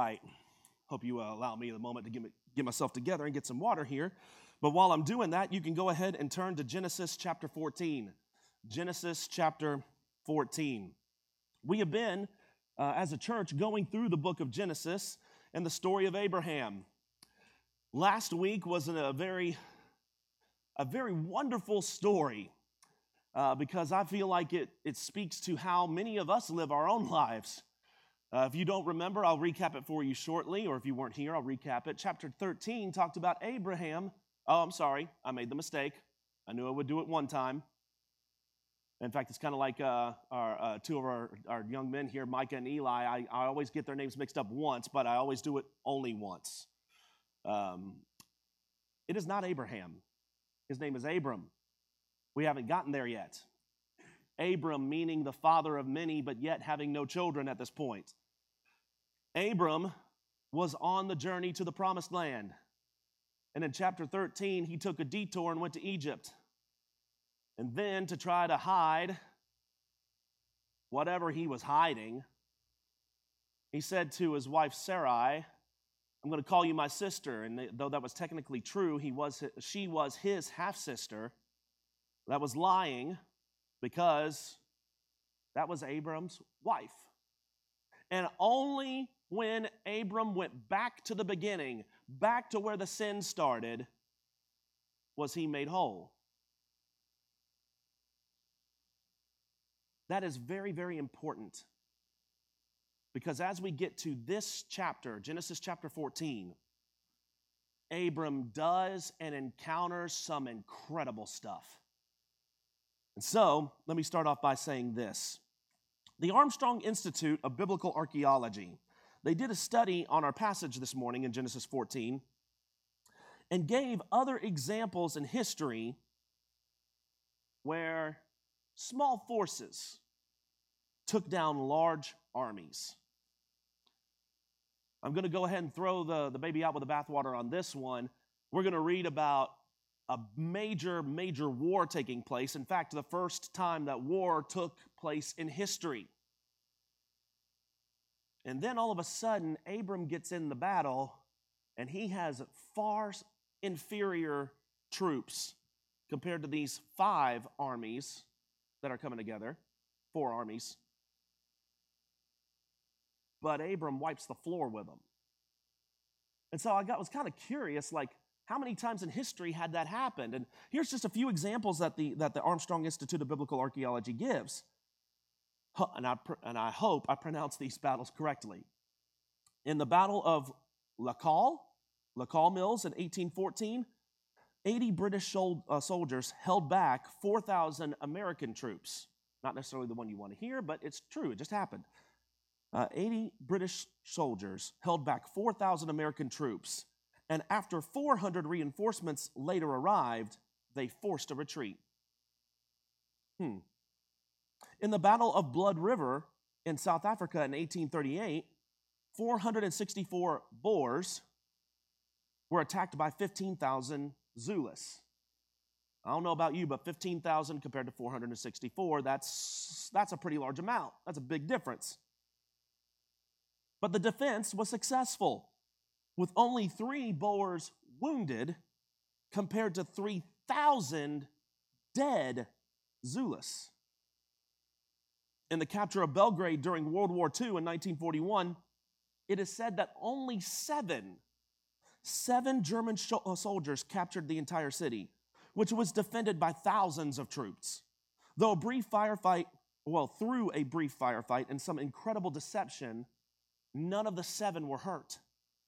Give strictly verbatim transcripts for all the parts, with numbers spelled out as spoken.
right. Hope you uh, allow me the moment to get, me, get myself together and get some water here. But while I'm doing that, you can go ahead and turn to Genesis chapter fourteen. Genesis chapter fourteen. We have been, uh, as a church, going through the book of Genesis and the story of Abraham. Last week was a very, a very wonderful story uh, because I feel like it, it speaks to how many of us live our own lives. Uh, if you don't remember, I'll recap it for you shortly, or if you weren't here, I'll recap it. Chapter thirteen talked about Abraham. Oh, I'm sorry, I made the mistake. I knew I would do it one time. In fact, it's kind of like uh, our uh, two of our, our young men here, Micah and Eli. I, I always get their names mixed up once, but I always do it only once. Um, it is not Abraham. His name is Abram. We haven't gotten there yet. Abram meaning the father of many, but yet having no children at this point. Abram was on the journey to the promised land. And in chapter thirteen, he took a detour and went to Egypt. And then to try to hide whatever he was hiding, he said to his wife Sarai, I'm going to call you my sister. And though that was technically true, he was, she was his half-sister. That was lying because that was Abram's wife. And only when Abram went back to the beginning, back to where the sin started, was he made whole. That is very, very important. Because as we get to this chapter, Genesis chapter fourteen, Abram does and encounters some incredible stuff. And so, let me start off by saying this. The Armstrong Institute of Biblical Archaeology, they did a study on our passage this morning in Genesis fourteen and gave other examples in history where small forces took down large armies. I'm going to go ahead and throw the, the baby out with the bathwater on this one. We're going to read about a major, major war taking place. In fact, the first time that war took place in history. And then all of a sudden, Abram gets in the battle, and he has far inferior troops compared to these five armies that are coming together, four armies. But Abram wipes the floor with them. And so I got, was kind of curious, like, how many times in history had that happened? And here's just a few examples that the, that the Armstrong Institute of Biblical Archaeology gives. And I, and I hope I pronounce these battles correctly. In the Battle of Lacal, Lacal Mills in eighteen fourteen, eighty British uh, soldiers held back four thousand American troops. Not necessarily the one you want to hear, but it's true. It just happened. Uh, eighty British soldiers held back four thousand American troops. And after four hundred reinforcements later arrived, they forced a retreat. Hmm. In the Battle of Blood River in South Africa in eighteen thirty-eight, four hundred sixty-four Boers were attacked by fifteen thousand Zulus. I don't know about you, but fifteen thousand compared to four hundred sixty-four, that's, that's a pretty large amount. That's a big difference. But the defense was successful, with only three Boers wounded compared to three thousand dead Zulus. In the capture of Belgrade during World War Two in nineteen forty-one, it is said that only seven, seven German sh- soldiers captured the entire city, which was defended by thousands of troops. Though a brief firefight, well, through a brief firefight and some incredible deception, none of the seven were hurt.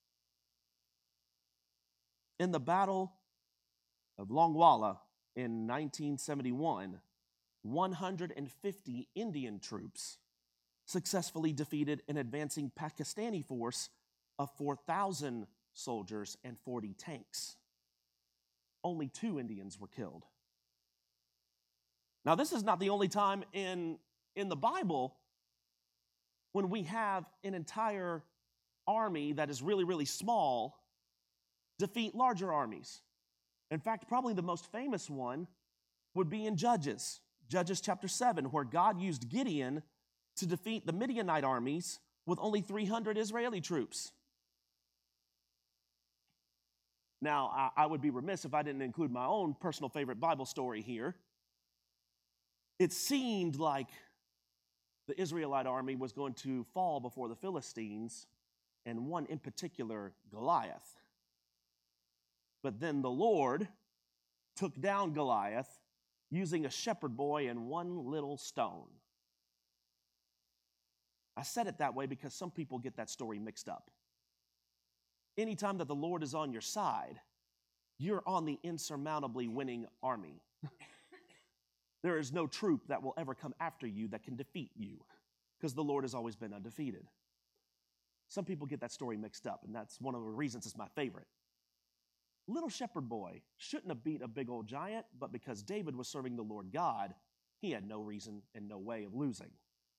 In the Battle of Longwala in nineteen seventy-one, one hundred fifty Indian troops successfully defeated an advancing Pakistani force of four thousand soldiers and forty tanks. Only two Indians were killed. Now, this is not the only time in, in the Bible when we have an entire army that is really, really small defeat larger armies. In fact, probably the most famous one would be in Judges. Judges chapter seven, where God used Gideon to defeat the Midianite armies with only three hundred Israeli troops. Now, I, I would be remiss if I didn't include my own personal favorite Bible story here. It seemed like the Israelite army was going to fall before the Philistines, and one in particular, Goliath. But then the Lord took down Goliath using a shepherd boy and one little stone. I said it that way because some people get that story mixed up. Anytime that the Lord is on your side, you're on the insurmountably winning army. There is no troop that will ever come after you that can defeat you, because the Lord has always been undefeated. Some people get that story mixed up, and that's one of the reasons it's my favorite. Little shepherd boy shouldn't have beat a big old giant, but because David was serving the Lord God, he had no reason and no way of losing.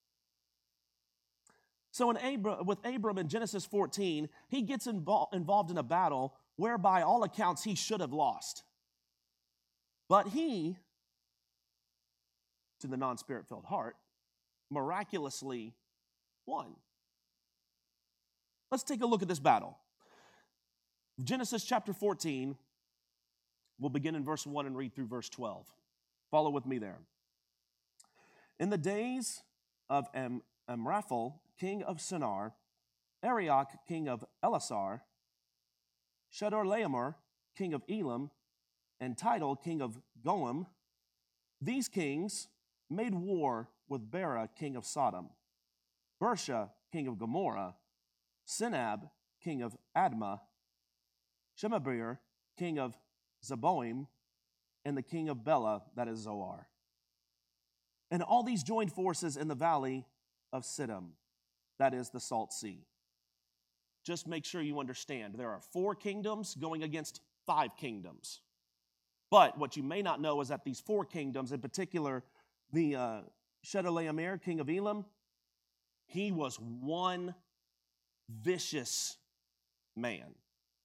So in Abram, with Abram in Genesis fourteen, he gets invol- involved in a battle where by all accounts he should have lost. But he, to the non-spirit-filled heart, miraculously won. Let's take a look at this battle. Genesis chapter fourteen, we'll begin in verse one and read through verse twelve. Follow with me there. In the days of Am- Amraphel, king of Shinar, Arioch, king of Elasar, Chedorlaomer, king of Elam, and Tidal, king of Goim, these kings made war with Bera, king of Sodom, Bersha, king of Gomorrah, Sinab, king of Admah, Shemabir, king of Zeboim, and the king of Bela, that is Zoar. And all these joined forces in the valley of Siddim, that is the Salt Sea. Just make sure you understand, there are four kingdoms going against five kingdoms. But what you may not know is that these four kingdoms, in particular, the uh, Chedorlaomer, king of Elam, he was one vicious man.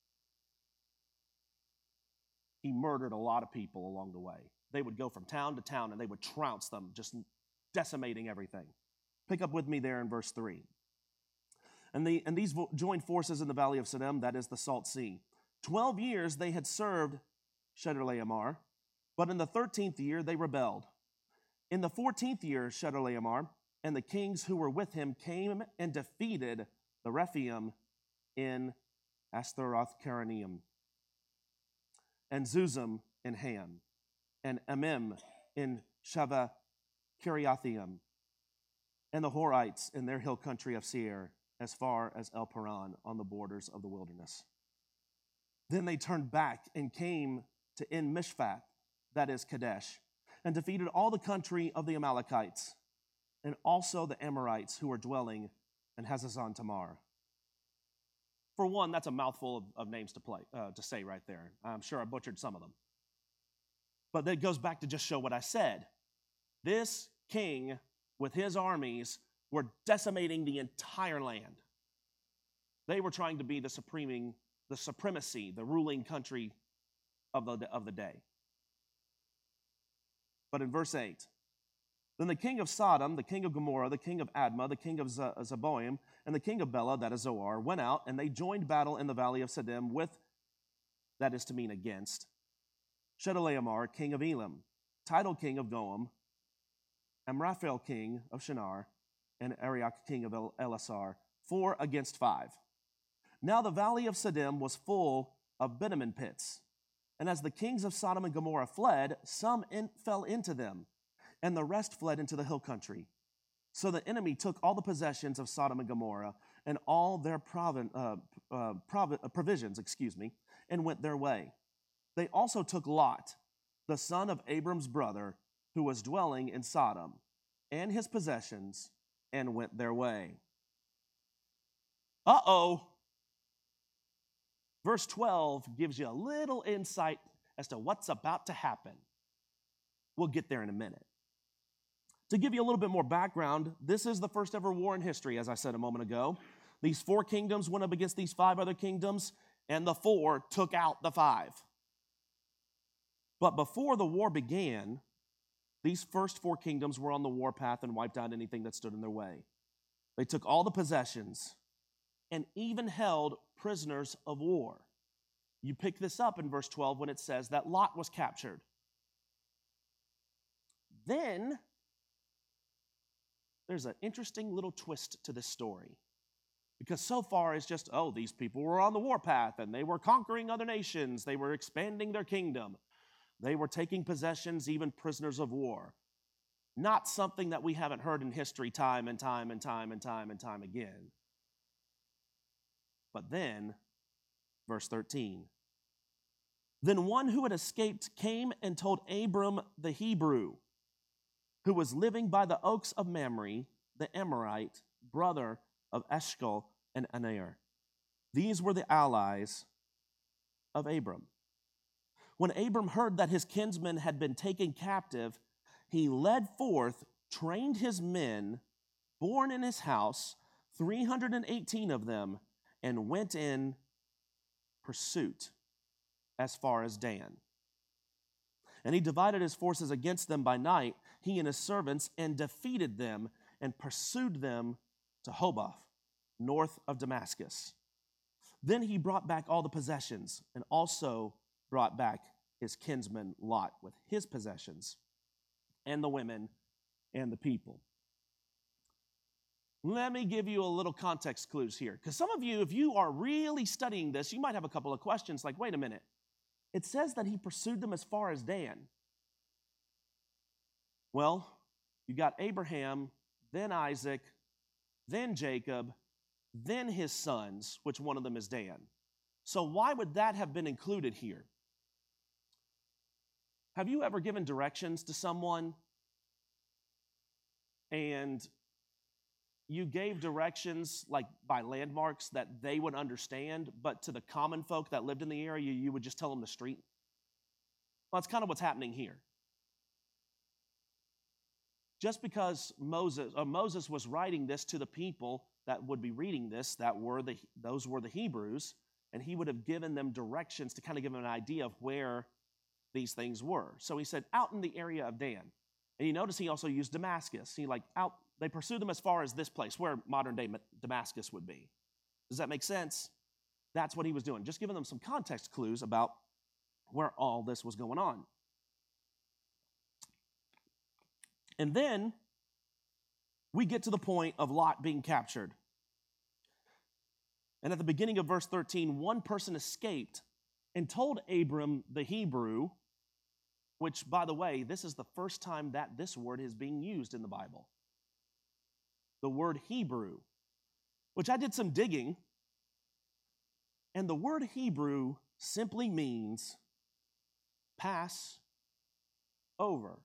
He murdered a lot of people along the way. They would go from town to town and they would trounce them, just decimating everything. Pick up with me there in verse three. And, the, and these joined forces in the valley of Siddim, that is the Salt Sea. Twelve years they had served Chedorlaomer, but in the thirteenth year they rebelled. In the fourteenth year, Chedorlaomer and the kings who were with him came and defeated the Rephaim in Ashtaroth Karanaim, and Zuzim in Han, and Amim in Shava Kiriathaim, and the Horites in their hill country of Seir, as far as El Paran on the borders of the wilderness. Then they turned back and came to En Mishpat, that is Kadesh, and defeated all the country of the Amalekites, and also the Amorites who were dwelling in Hazazon Tamar. For one, that's a mouthful of, of names to play uh, to say right there. I'm sure I butchered some of them. But that goes back to just show what I said. This king with his armies were decimating the entire land. They were trying to be the supreming, the supremacy, the ruling country of the, of the day. But in verse eight, then the king of Sodom, the king of Gomorrah, the king of Admah, the king of Zeboim, and the king of Bela, that is Zoar, went out, and they joined battle in the valley of Siddim with, that is to mean against, Chedorlaomer, king of Elam, Tidal, king of Goim, Amraphel, king of Shinar, and Arioch, king of Elasar, four against five. Now the valley of Siddim was full of bitumen pits, and as the kings of Sodom and Gomorrah fled, some in, fell into them, and the rest fled into the hill country. So the enemy took all the possessions of Sodom and Gomorrah and all their provin, uh, uh, provi- uh, provisions, excuse me, and went their way. They also took Lot, the son of Abram's brother, who was dwelling in Sodom, and his possessions, and went their way. Uh-oh. Verse twelve gives you a little insight as to what's about to happen. We'll get there in a minute. To give you a little bit more background, this is the first ever war in history, as I said a moment ago. These four kingdoms went up against these five other kingdoms, and the four took out the five. But before the war began, these first four kingdoms were on the warpath and wiped out anything that stood in their way. They took all the possessions and even held prisoners of war. You pick this up in verse twelve when it says that Lot was captured. Then there's an interesting little twist to this story. Because so far it's just, oh, these people were on the warpath and they were conquering other nations. They were expanding their kingdom. They were taking possessions, even prisoners of war. Not something that we haven't heard in history time and time and time and time and time again. But then, verse thirteen, then one who had escaped came and told Abram the Hebrew, who was living by the oaks of Mamre, the Amorite, brother of Eshcol and Aner. These were the allies of Abram. When Abram heard that his kinsmen had been taken captive, he led forth, trained his men, born in his house, three hundred eighteen of them, and went in pursuit as far as Dan. And he divided his forces against them by night, he and his servants, and defeated them and pursued them to Hobath, north of Damascus. Then he brought back all the possessions and also brought back his kinsman Lot with his possessions and the women and the people. Let me give you a little context clues here, because some of you, if you are really studying this, you might have a couple of questions like, wait a minute. It says that he pursued them as far as Dan. Well, you got Abraham, then Isaac, then Jacob, then his sons, which one of them is Dan. So why would that have been included here? Have you ever given directions to someone and you gave directions like by landmarks that they would understand, but to the common folk that lived in the area, you would just tell them the street? Well, that's kind of what's happening here. Just because Moses, or Moses was writing this to the people that would be reading this, that were the, those were the Hebrews, and he would have given them directions to kind of give them an idea of where these things were. So he said, out in the area of Dan. And you notice he also used Damascus. He like out, they pursued them as far as this place, where modern day Damascus would be. Does that make sense? That's what he was doing, just giving them some context clues about where all this was going on. And then we get to the point of Lot being captured. And at the beginning of verse thirteen, one person escaped and told Abram the Hebrew, which, by the way, this is the first time that this word is being used in the Bible. The word Hebrew, which I did some digging, and the word Hebrew simply means pass over.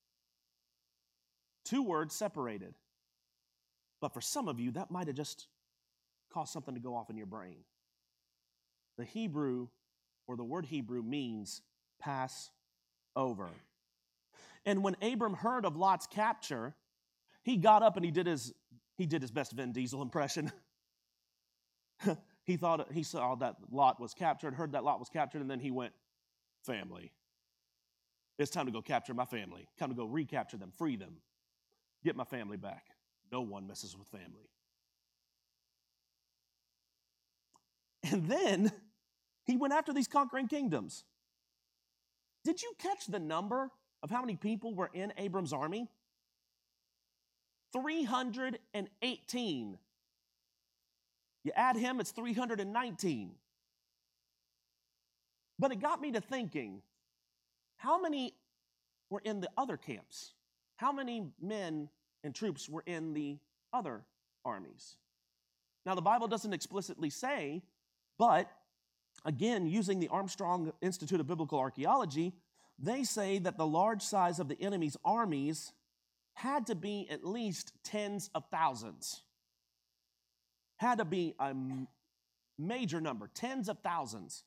Two words separated. But for some of you, that might have just caused something to go off in your brain. The Hebrew, or the word Hebrew, means pass over. And when Abram heard of Lot's capture, he got up and he did his he did his best Vin Diesel impression. he thought he saw that Lot was captured, heard that Lot was captured, and then he went, family. It's time to go capture my family. Time to go recapture them, free them, get my family back. No one messes with family. And then he went after these conquering kingdoms. Did you catch the number of how many people were in Abram's army? three hundred eighteen. You add him, it's three hundred nineteen. But it got me to thinking, how many were in the other camps? How many men and troops were in the other armies? Now, the Bible doesn't explicitly say, but again, using the Armstrong Institute of Biblical Archaeology, they say that the large size of the enemy's armies had to be at least tens of thousands. Had to be a major number, tens of thousands.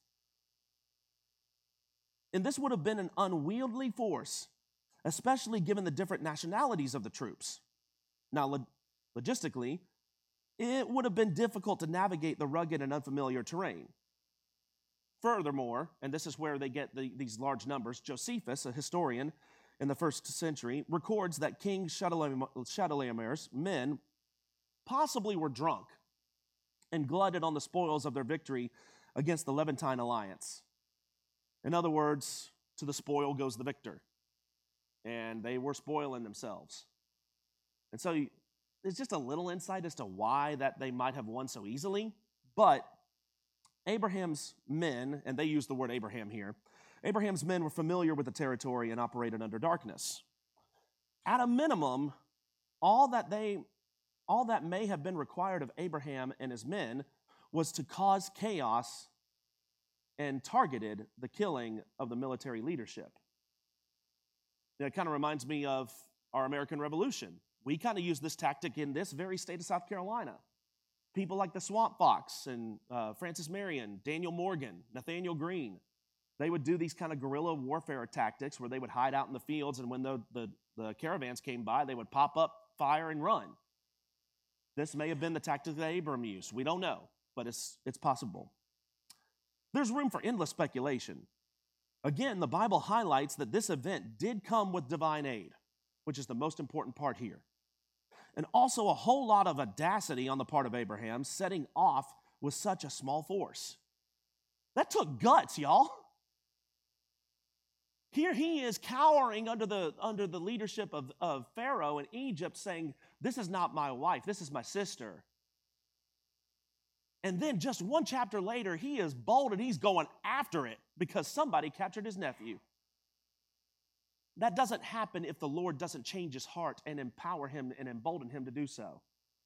And this would have been an unwieldy force, especially given the different nationalities of the troops. Now, log- logistically, it would have been difficult to navigate the rugged and unfamiliar terrain. Furthermore, and this is where they get the, these large numbers, Josephus, a historian in the first century, records that King Chedorlaomer's men possibly were drunk and glutted on the spoils of their victory against the Levantine alliance. In other words, to the spoil goes the victor. And they were spoiling themselves. And so there's just a little insight as to why that they might have won so easily. But Abraham's men, and they use the word Abraham here, Abraham's men were familiar with the territory and operated under darkness. At a minimum, all that they, all that may have been required of Abraham and his men was to cause chaos and targeted the killing of the military leadership. It kind of reminds me of our American Revolution. We kind of use this tactic in this very state of South Carolina. People like the Swamp Fox and uh, Francis Marion, Daniel Morgan, Nathaniel Green, they would do these kind of guerrilla warfare tactics where they would hide out in the fields, and when the, the, the caravans came by, they would pop up, fire, and run. This may have been the tactic that Abram used. We don't know, but it's, it's possible. There's room for endless speculation. Again, the Bible highlights that this event did come with divine aid, which is the most important part here. And also a whole lot of audacity on the part of Abraham, setting off with such a small force. That took guts, y'all. Here he is cowering under the, under the leadership of, of Pharaoh in Egypt, saying, this is not my wife, this is my sister. And then just one chapter later, he is bold and he's going after it because somebody captured his nephew. That doesn't happen if the Lord doesn't change his heart and empower him and embolden him to do so.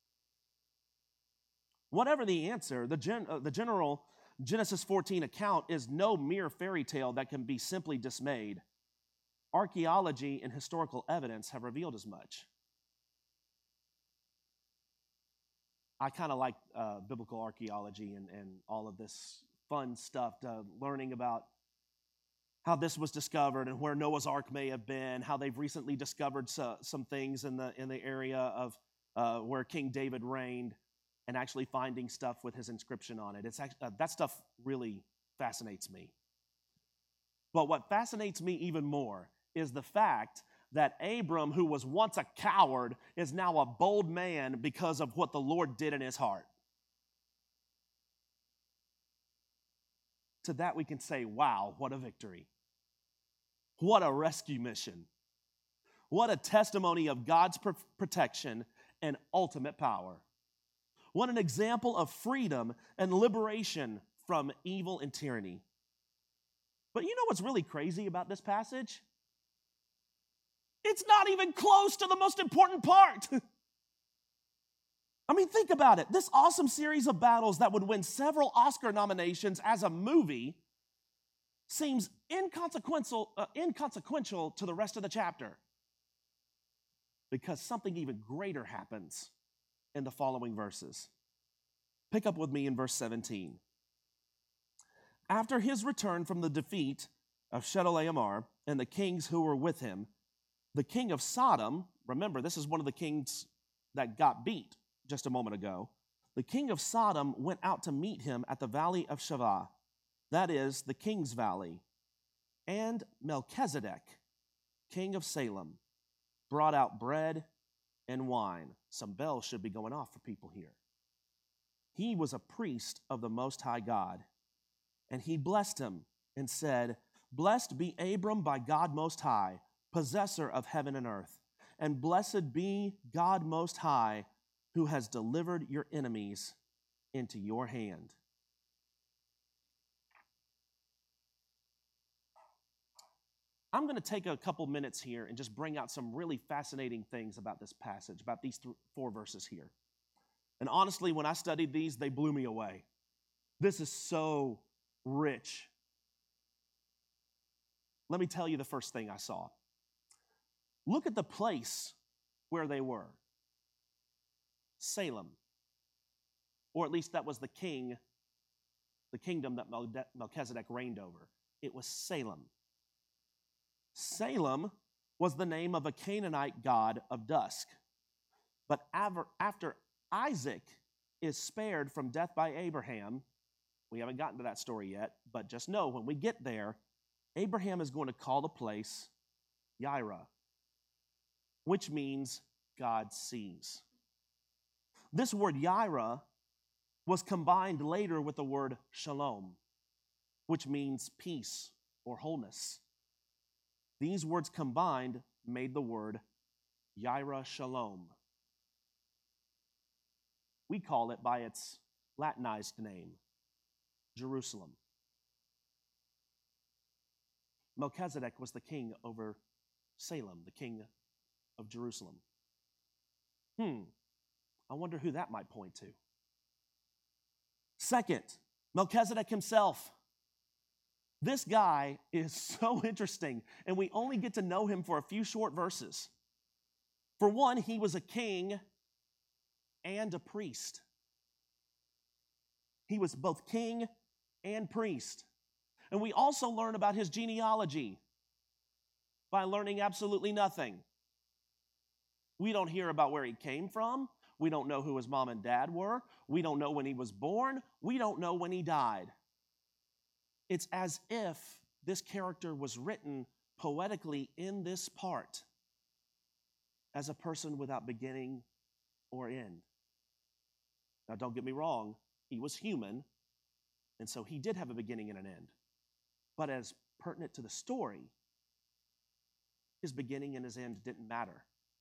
Whatever the answer, the, gen, uh, the general Genesis fourteen account is no mere fairy tale that can be simply dismayed. Archaeology and historical evidence have revealed as much. I kind of like uh, biblical archaeology and, and all of this fun stuff, uh, learning about how this was discovered and where Noah's Ark may have been, how they've recently discovered so, some things in the, in the area of uh, where King David reigned, and actually finding stuff with his inscription on it. It's actually, uh, that stuff really fascinates me. But what fascinates me even more is the fact that Abram, who was once a coward, is now a bold man because of what the Lord did in his heart. To that we can say, wow, what a victory. What a rescue mission. What a testimony of God's pr- protection and ultimate power. What an example of freedom and liberation from evil and tyranny. But you know what's really crazy about this passage? It's not even close to the most important part. I mean, think about it. This awesome series of battles that would win several Oscar nominations as a movie seems inconsequential, uh, inconsequential to the rest of the chapter, because something even greater happens in the following verses. Pick up with me in verse seventeen. After his return from the defeat of Chedorlaomer and the kings who were with him, the king of Sodom, remember, this is one of the kings that got beat just a moment ago. The king of Sodom went out to meet him at the valley of Shavah, that is, the king's valley. And Melchizedek, king of Salem, brought out bread and wine. Some bells should be going off for people here. He was a priest of the Most High God, and he blessed him and said, "Blessed be Abram by God Most High, possessor of heaven and earth, and blessed be God Most High, who has delivered your enemies into your hand." I'm going to take a couple minutes here and just bring out some really fascinating things about this passage, about these th- four verses here. And honestly, when I studied these, they blew me away. This is so rich. Let me tell you the first thing I saw. Look at the place where they were. Salem. Or at least that was the king, the kingdom that Melchizedek reigned over. It was Salem. Salem was the name of a Canaanite god of dusk. But after Isaac is spared from death by Abraham, we haven't gotten to that story yet, but just know when we get there, Abraham is going to call the place Yireh, which means God sees. This word Yireh was combined later with the word shalom, which means peace or wholeness. These words combined made the word Yireh Shalom. We call it by its Latinized name, Jerusalem. Melchizedek was the king over Salem, the king of Jerusalem. Hmm, I wonder who that might point to. Second, Melchizedek himself. This guy is so interesting, and we only get to know him for a few short verses. For one, he was a king and a priest. He was both king and priest. And we also learn about his genealogy by learning absolutely nothing. We don't hear about where he came from. We don't know who his mom and dad were. We don't know when he was born. We don't know when he died. It's as if this character was written poetically in this part as a person without beginning or end. Now, don't get me wrong, he was human, and so he did have a beginning and an end. But as pertinent to the story, his beginning and his end didn't matter.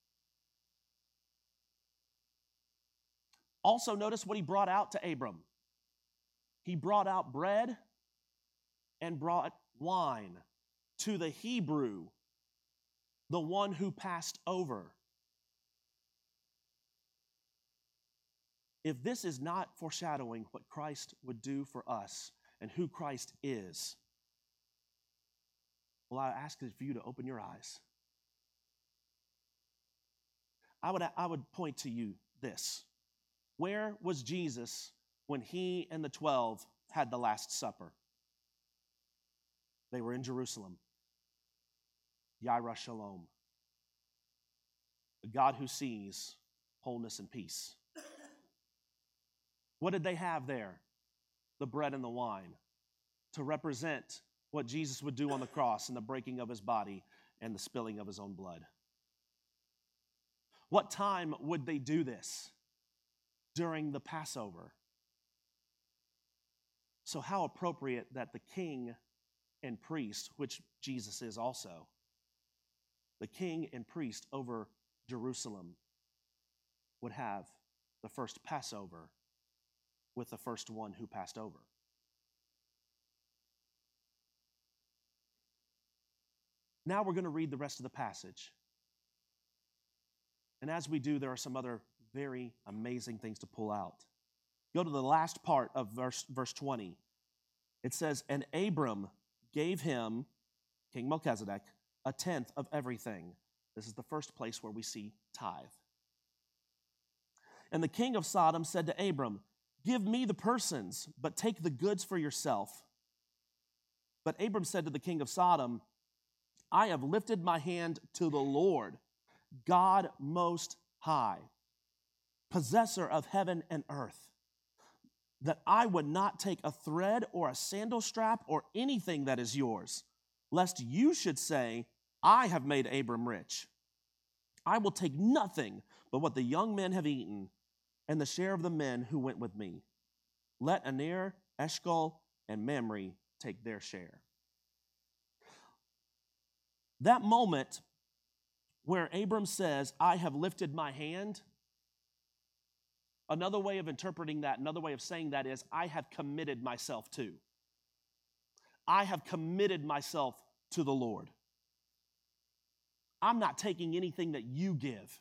Also, notice what he brought out to Abram. He brought out bread and brought wine to the Hebrew, the one who passed over. If this is not foreshadowing what Christ would do for us and who Christ is, well, I ask for you to open your eyes. I would, I would point to you this. Where was Jesus when he and the twelve had the Last Supper? They were in Jerusalem. Yireh Shalom. The God who sees wholeness and peace. What did they have there? The bread and the wine to represent what Jesus would do on the cross and the breaking of his body and the spilling of his own blood. What time would they do this? During the Passover. So how appropriate that the king and priest, which Jesus is also, the king and priest over Jerusalem would have the first Passover with the first one who passed over. Now we're going to read the rest of the passage. And as we do, there are some other very amazing things to pull out. Go to the last part of verse, verse twenty. It says, and Abram gave him, King Melchizedek, a tenth of everything. This is the first place where we see tithe. And the king of Sodom said to Abram, give me the persons, but take the goods for yourself. But Abram said to the king of Sodom, I have lifted my hand to the Lord, God Most High, possessor of heaven and earth, that I would not take a thread or a sandal strap or anything that is yours, lest you should say, I have made Abram rich. I will take nothing but what the young men have eaten and the share of the men who went with me. Let Aner, Eshcol, and Mamre take their share. That moment where Abram says, I have lifted my hand, another way of interpreting that, another way of saying that is, I have committed myself to. I have committed myself to the Lord. I'm not taking anything that you give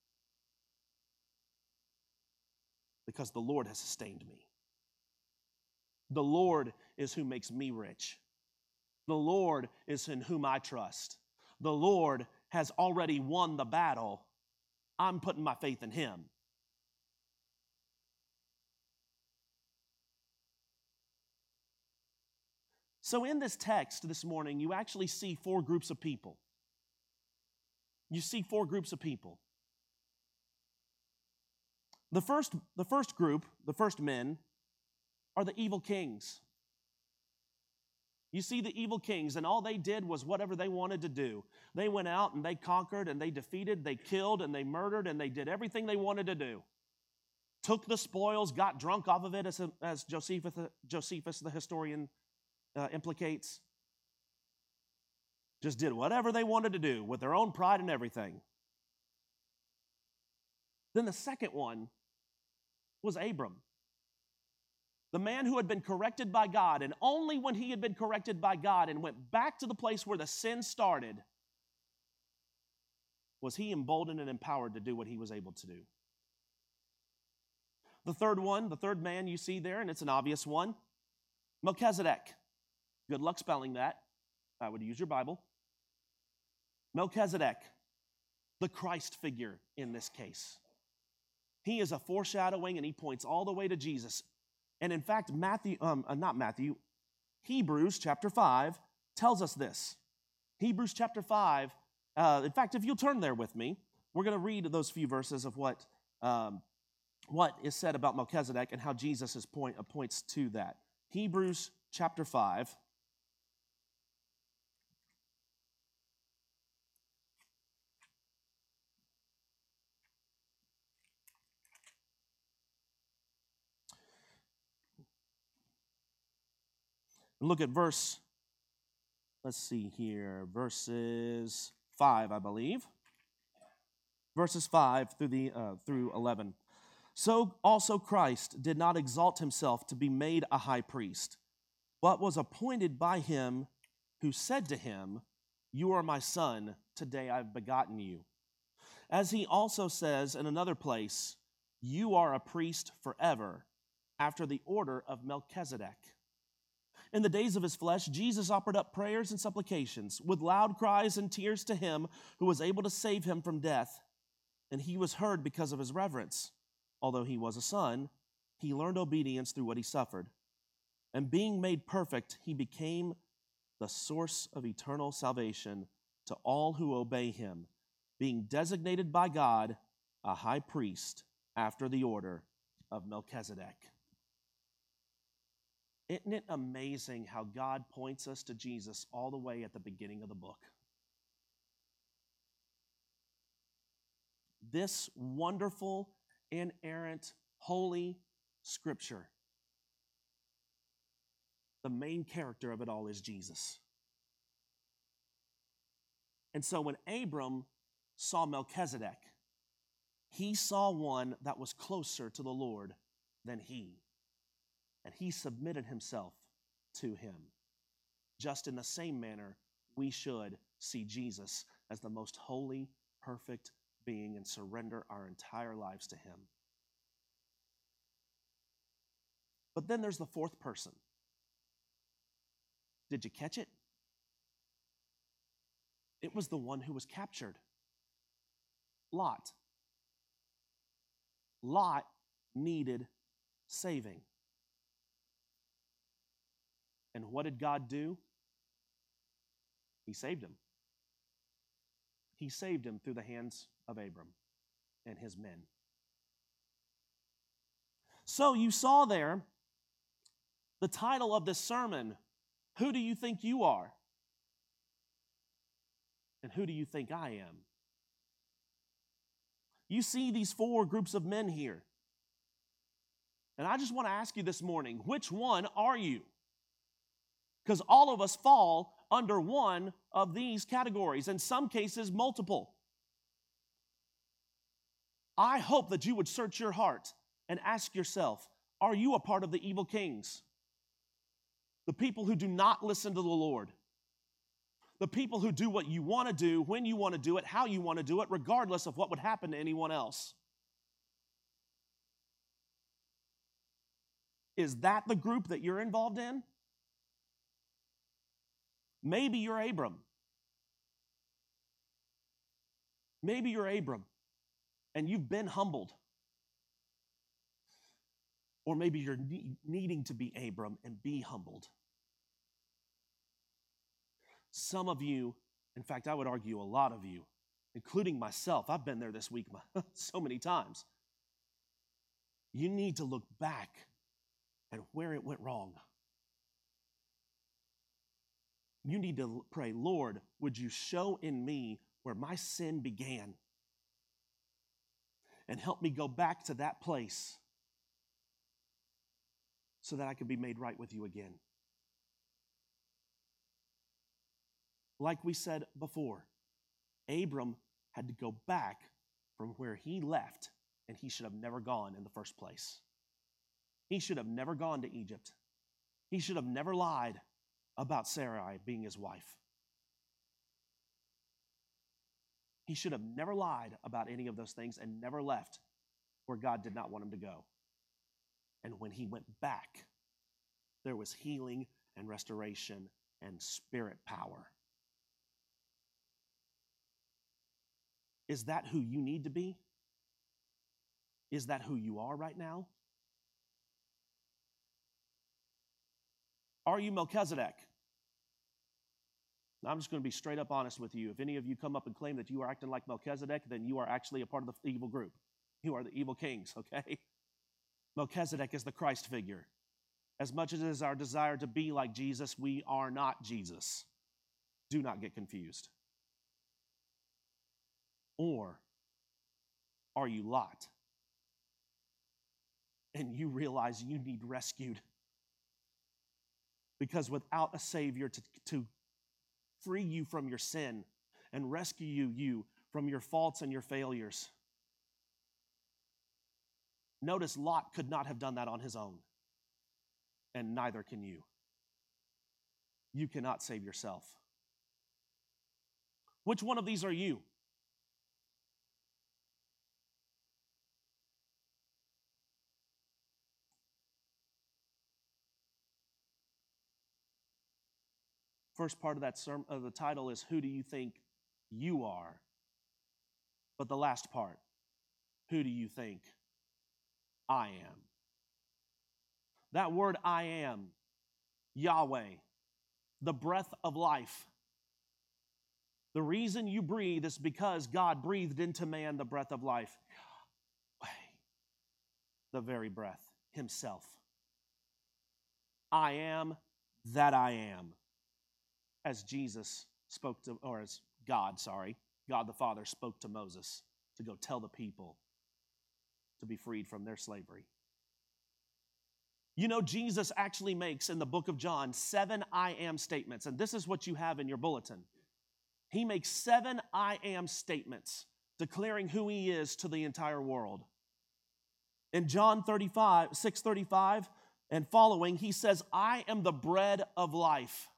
because the Lord has sustained me. The Lord is who makes me rich. The Lord is in whom I trust. The Lord has already won the battle. I'm putting my faith in him. So in this text this morning, you actually see four groups of people. You see four groups of people. The first, the first group, the first men, are the evil kings. You see the evil kings, and all they did was whatever they wanted to do. They went out and they conquered and they defeated, they killed and they murdered and they did everything they wanted to do took the spoils, got drunk off of it, as, as Josephus, Josephus, the historian, uh, implicates. Just did whatever they wanted to do with their own pride and everything. Then the second one was Abram, the man who had been corrected by God, and only when he had been corrected by God and went back to the place where the sin started was he emboldened and empowered to do what he was able to do. The third one, the third man you see there, and it's an obvious one, Melchizedek. Good luck spelling that. I would use your Bible. Melchizedek, the Christ figure in this case. He is a foreshadowing, and he points all the way to Jesus. And in fact, Matthew, um, uh, not Matthew, Hebrews chapter five tells us this. Hebrews chapter five, uh, in fact, if you'll turn there with me, we're going to read those few verses of what, um, what is said about Melchizedek and how Jesus is point, uh, points to that. Hebrews chapter five. Look at verse, let's see here, verses five, I believe. Verses five through the uh, through eleven. So also Christ did not exalt himself to be made a high priest, but was appointed by him who said to him, "You are my son, today I've begotten you." As he also says in another place, "You are a priest forever, after the order of Melchizedek." In the days of his flesh, Jesus offered up prayers and supplications with loud cries and tears to him who was able to save him from death. And he was heard because of his reverence. Although he was a son, he learned obedience through what he suffered. And being made perfect, he became the source of eternal salvation to all who obey him, being designated by God a high priest after the order of Melchizedek. Isn't it amazing how God points us to Jesus all the way at the beginning of the book? This wonderful, inerrant, holy scripture, the main character of it all is Jesus. And so when Abram saw Melchizedek, he saw one that was closer to the Lord than he. And he submitted himself to him. Just in the same manner, we should see Jesus as the most holy, perfect being and surrender our entire lives to him. But then there's the fourth person. Did you catch it? It was the one who was captured. Lot. Lot needed saving. And what did God do? He saved him. He saved him through the hands of Abram and his men. So you saw there the title of this sermon, Who Do You Think You Are? And who do you think I am? You see these four groups of men here. And I just want to ask you this morning, which one are you? Because all of us fall under one of these categories, in some cases, multiple. I hope that you would search your heart and ask yourself, are you a part of the evil kings? The people who do not listen to the Lord. The people who do what you want to do, when you want to do it, how you want to do it, regardless of what would happen to anyone else. Is that the group that you're involved in? Maybe you're Abram. Maybe you're Abram, and you've been humbled. Or maybe you're ne- needing to be Abram and be humbled. Some of you, in fact, I would argue a lot of you, including myself, I've been there this week so many times. You need to look back at where it went wrong. You need to pray, Lord, would you show in me where my sin began? And help me go back to that place so that I could be made right with you again. Like we said before, Abram had to go back from where he left, and he should have never gone in the first place. He should have never gone to Egypt. He should have never lied about Sarai being his wife. He should have never lied about any of those things and never left where God did not want him to go. And when he went back, there was healing and restoration and spirit power. Is that who you need to be? Is that who you are right now? Are you Melchizedek? Now, I'm just going to be straight up honest with you. If any of you come up and claim that you are acting like Melchizedek, then you are actually a part of the evil group. You are the evil kings, okay? Melchizedek is the Christ figure. As much as it is our desire to be like Jesus, we are not Jesus. Do not get confused. Or are you Lot? And you realize you need rescued. Because without a Savior to, to free you from your sin and rescue you from your faults and your failures. Notice Lot could not have done that on his own. And neither can you. You cannot save yourself. Which one of these are you? First part of that sermon, of the title is, who do you think you are? But the last part, who do you think I am? That word I am, Yahweh, the breath of life. The reason you breathe is because God breathed into man the breath of life. The very breath, himself. I am that I am. As Jesus spoke to, or as God, sorry, God the Father spoke to Moses to go tell the people to be freed from their slavery. You know, Jesus actually makes in the book of John seven I am statements, and this is what you have in your bulletin. He makes seven I am statements declaring who he is to the entire world. In John thirty-five, six thirty-five and following, he says, I am the bread of life.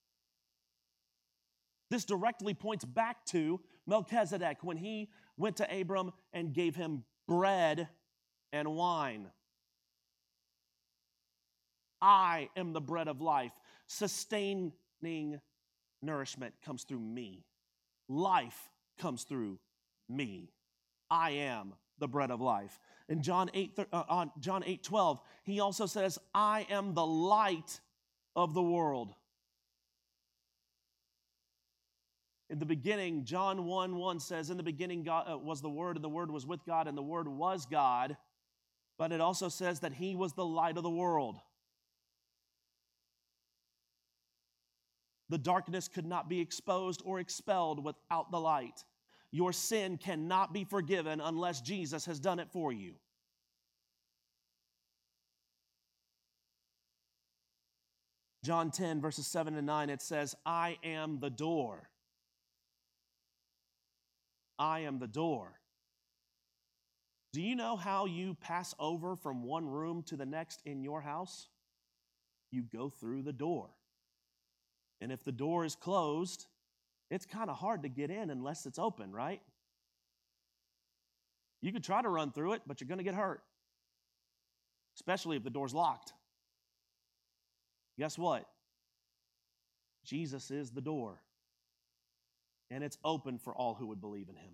This directly points back to Melchizedek when he went to Abram and gave him bread and wine. I am the bread of life. Sustaining nourishment comes through me. Life comes through me. I am the bread of life. In John eight, uh, on John eight twelve, he also says, I am the light of the world. In the beginning, John one one says, in the beginning God, uh, was the Word, and the Word was with God, and the Word was God. But it also says that he was the light of the world. The darkness could not be exposed or expelled without the light. Your sin cannot be forgiven unless Jesus has done it for you. John ten, verses seven and nine, it says, I am the door. I am the door. Do you know how you pass over from one room to the next in your house? You go through the door. And if the door is closed, it's kind of hard to get in unless it's open, right? You could try to run through it, but you're going to get hurt, especially if the door's locked. Guess what? Jesus is the door, and it's open for all who would believe in him.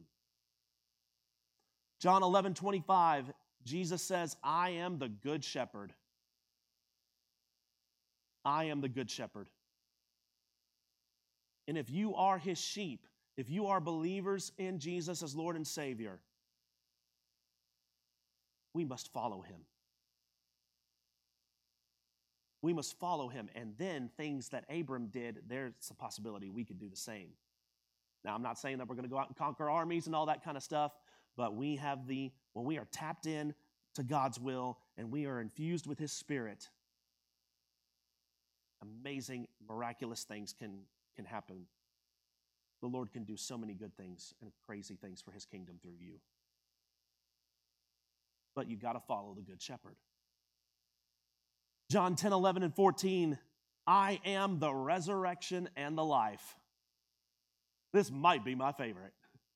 John eleven twenty-five, Jesus says, I am the good shepherd. I am the good shepherd. And if you are his sheep, if you are believers in Jesus as Lord and Savior, we must follow him. We must follow him. And then things that Abram did, there's a possibility we could do the same. Now, I'm not saying that we're going to go out and conquer armies and all that kind of stuff, but we have the, when we are tapped in to God's will and we are infused with his Spirit, amazing, miraculous things can, can happen. The Lord can do so many good things and crazy things for his kingdom through you. But you got to follow the Good Shepherd. John ten, eleven, and fourteen, I am the resurrection and the life. This might be my favorite.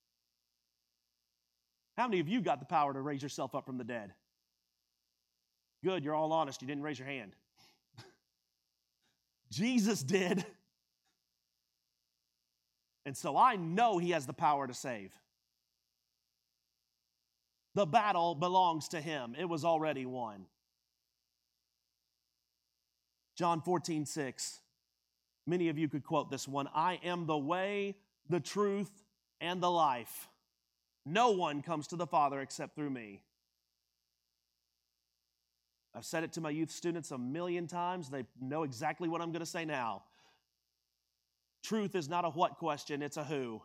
How many of you got the power to raise yourself up from the dead? Good, you're all honest. You didn't raise your hand. Jesus did. And so I know he has the power to save. The battle belongs to him. It was already won. John fourteen, six. Many of you could quote this one. I am the way, the truth, and the life. No one comes to the Father except through me. I've said it to my youth students a million times. They know exactly what I'm going to say now. Truth is not a what question, it's a who.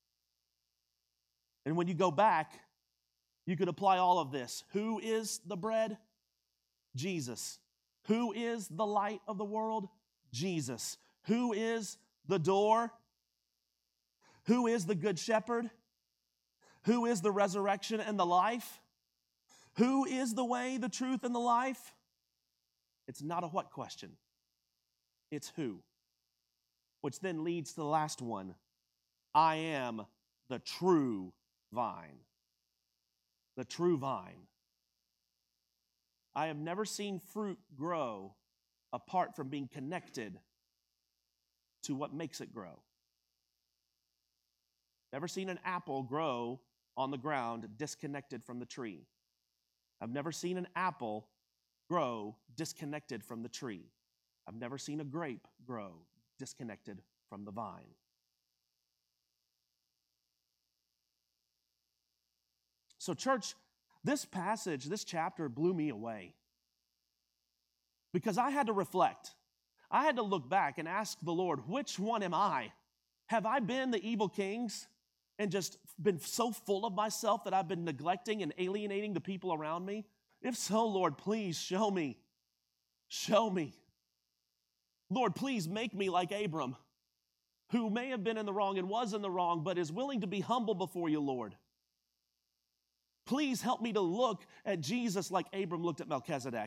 And when you go back, you could apply all of this. Who is the bread? Jesus. Who is the light of the world? Jesus. Who is the door? Who is the good shepherd? Who is the resurrection and the life? Who is the way, the truth, and the life? It's not a what question. It's who. Which then leads to the last one. I am the true vine. The true vine. I have never seen fruit grow apart from being connected to what makes it grow. Never seen an apple grow on the ground disconnected from the tree. I've never seen an apple grow disconnected from the tree. I've never seen a grape grow disconnected from the vine. So, church, this passage, this chapter blew me away because I had to reflect. I had to look back and ask the Lord, which one am I? Have I been the evil kings and just been so full of myself that I've been neglecting and alienating the people around me? If so, Lord, please show me. Show me. Lord, please make me like Abram, who may have been in the wrong and was in the wrong, but is willing to be humble before you, Lord. Please help me to look at Jesus like Abram looked at Melchizedek.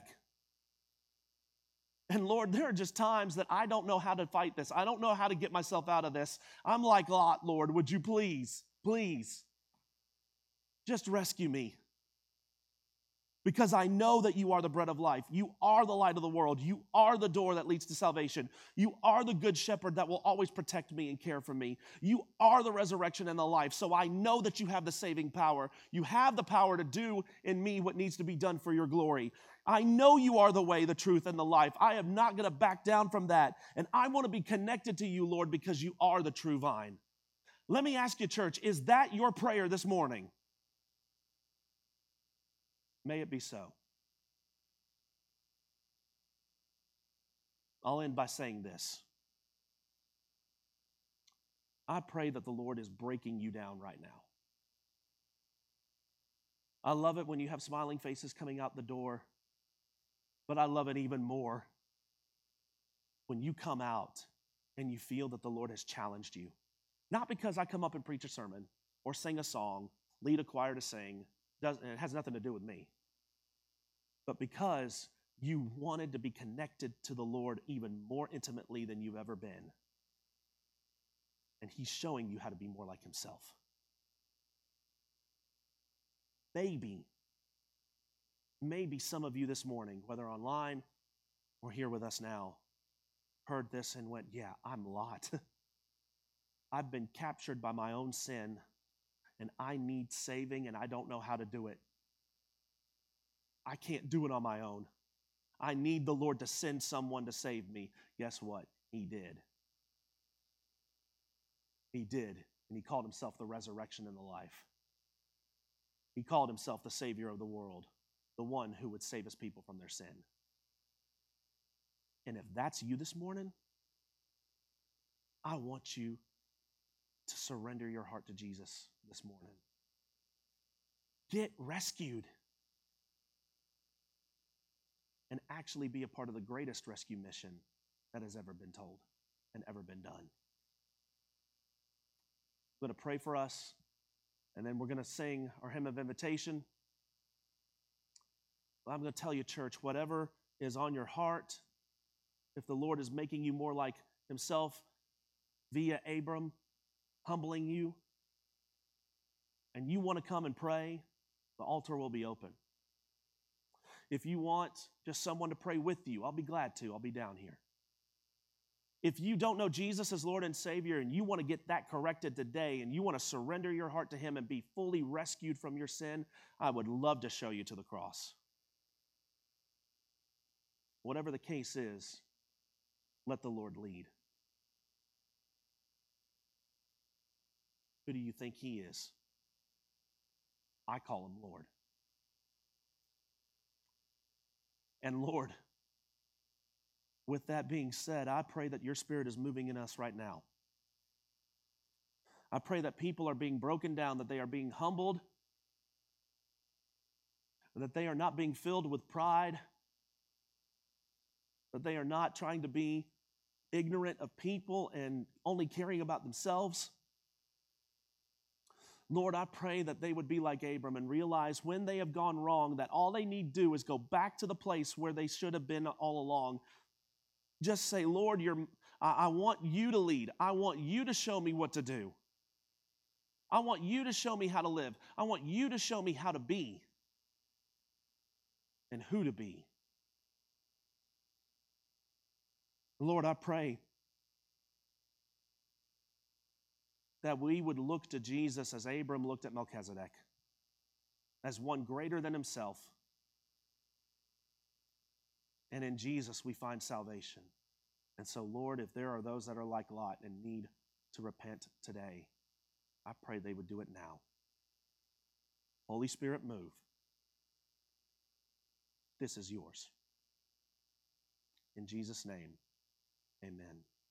And Lord, there are just times that I don't know how to fight this. I don't know how to get myself out of this. I'm like Lot, Lord, would you please, please, just rescue me. Because I know that you are the bread of life. You are the light of the world. You are the door that leads to salvation. You are the good shepherd that will always protect me and care for me. You are the resurrection and the life. So I know that you have the saving power. You have the power to do in me what needs to be done for your glory. I know you are the way, the truth, and the life. I am not going to back down from that. And I want to be connected to you, Lord, because you are the true vine. Let me ask you, church, is that your prayer this morning? May it be so. I'll end by saying this. I pray that the Lord is breaking you down right now. I love it when you have smiling faces coming out the door, but I love it even more when you come out and you feel that the Lord has challenged you. Not because I come up and preach a sermon or sing a song, lead a choir to sing, doesn't, it has nothing to do with me. But because you wanted to be connected to the Lord even more intimately than you've ever been. And he's showing you how to be more like himself. Maybe, maybe some of you this morning, whether online or here with us now, heard this and went, yeah, I'm Lot. I've been captured by my own sin, and I need saving, and I don't know how to do it. I can't do it on my own. I need the Lord to send someone to save me. Guess what? He did. He did, and he called himself the resurrection and the life. He called himself the Savior of the world, the one who would save his people from their sin. And if that's you this morning, I want you to surrender your heart to Jesus this morning. Get rescued. And actually be a part of the greatest rescue mission that has ever been told and ever been done. I'm going to pray for us, and then we're going to sing our hymn of invitation. Well, I'm going to tell you, church, whatever is on your heart, if the Lord is making you more like himself via Abram, humbling you, and you want to come and pray, the altar will be open. If you want just someone to pray with you, I'll be glad to. I'll be down here. If you don't know Jesus as Lord and Savior and you want to get that corrected today and you want to surrender your heart to him and be fully rescued from your sin, I would love to show you to the cross. Whatever the case is, let the Lord lead. Who do you think he is? I call him Lord. And Lord, with that being said, I pray that your Spirit is moving in us right now. I pray that people are being broken down, that they are being humbled, that they are not being filled with pride, that they are not trying to be ignorant of people and only caring about themselves. Lord, I pray that they would be like Abram and realize when they have gone wrong that all they need to do is go back to the place where they should have been all along. Just say, Lord, you're, I, I want you to lead. I want you to show me what to do. I want you to show me how to live. I want you to show me how to be and who to be. Lord, I pray that we would look to Jesus as Abram looked at Melchizedek, as one greater than himself. And in Jesus we find salvation. And so, Lord, if there are those that are like Lot and need to repent today, I pray they would do it now. Holy Spirit, move. This is yours. In Jesus' name, amen.